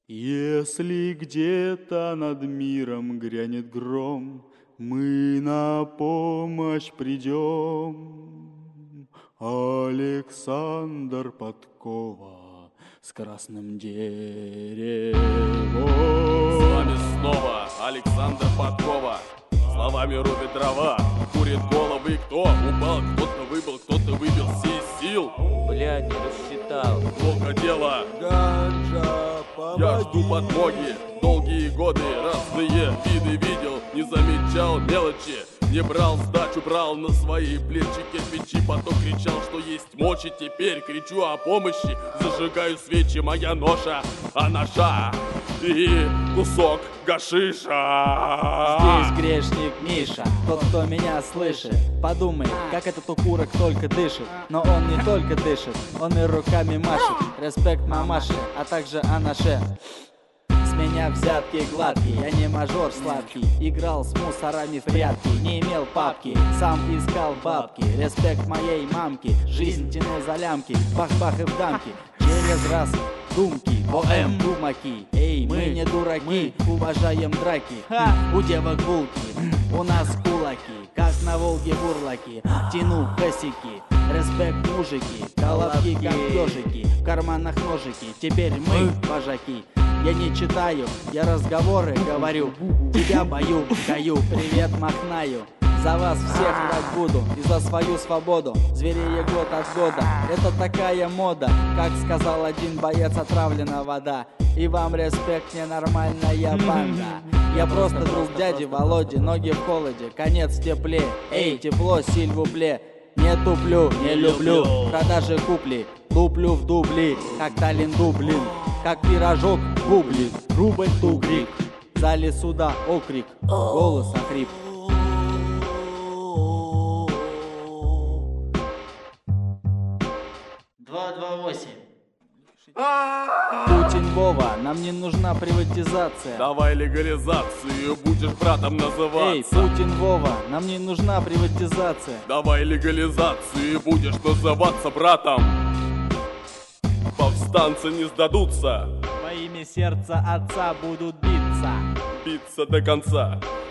Если где-то над миром грянет гром, мы на помощь придем. Александр Подкова с красным деревом. С вами снова Александр Подкова. Словами рубит дрова, курит головы. Кто упал, кто-то выбыл, кто-то выбил все сил. Бля, не рассчитал. Плохо дело. Ганджа, Я жду подмоги. Долгие годы разные виды видел. Не замечал мелочи. Не брал сдачу, брал на свои плечи кирпичи. Потом кричал, что есть мочи. Теперь кричу о помощи. Зажигаю свечи, моя ноша, а наша и кусок гашиша. Здесь грешник Миша, тот, кто меня слышит. Подумай, как этот укурок только дышит. Но он не только дышит, он и руками машет. Респект мамаше, а также анаше. С меня взятки гладкие, я не мажор сладкий. Играл с мусорами в прятки, не имел папки, сам искал бабки. Респект моей мамке, жизнь тянул за лямки. Бах-бах и в дамки, через раз думки, ОМ, думаки. Эй, мы не дураки, уважаем драки. У девок булки, у нас кулаки, как на Волге бурлаки. Тяну косяки, респект мужики, головки как ежики, в карманах ножики. Теперь мы вожаки. Я не читаю, я разговоры говорю. Тебя бою, каю, привет махнаю. За вас всех врать буду и за свою свободу. Зверея год от года, это такая мода. Как сказал один боец, отравлена вода. И вам респект, ненормальная банда. Я просто друг дяди Володи, ноги в холоде, конец в тепле. Эй, тепло, сильвупле. Не туплю, не люблю, продажи купли. Луплю в дубли, как Таллин Дублин. Как пирожок бублик, рубль тугрик. В зале суда окрик, голос охрип. Путин Вова, нам не нужна приватизация. Давай легализацию, будешь братом называться. Эй, Путин Вова, нам не нужна приватизация. Давай легализацию, будешь называться братом. Повстанцы не сдадутся, Во имя сердца отца будут биться. биться до конца.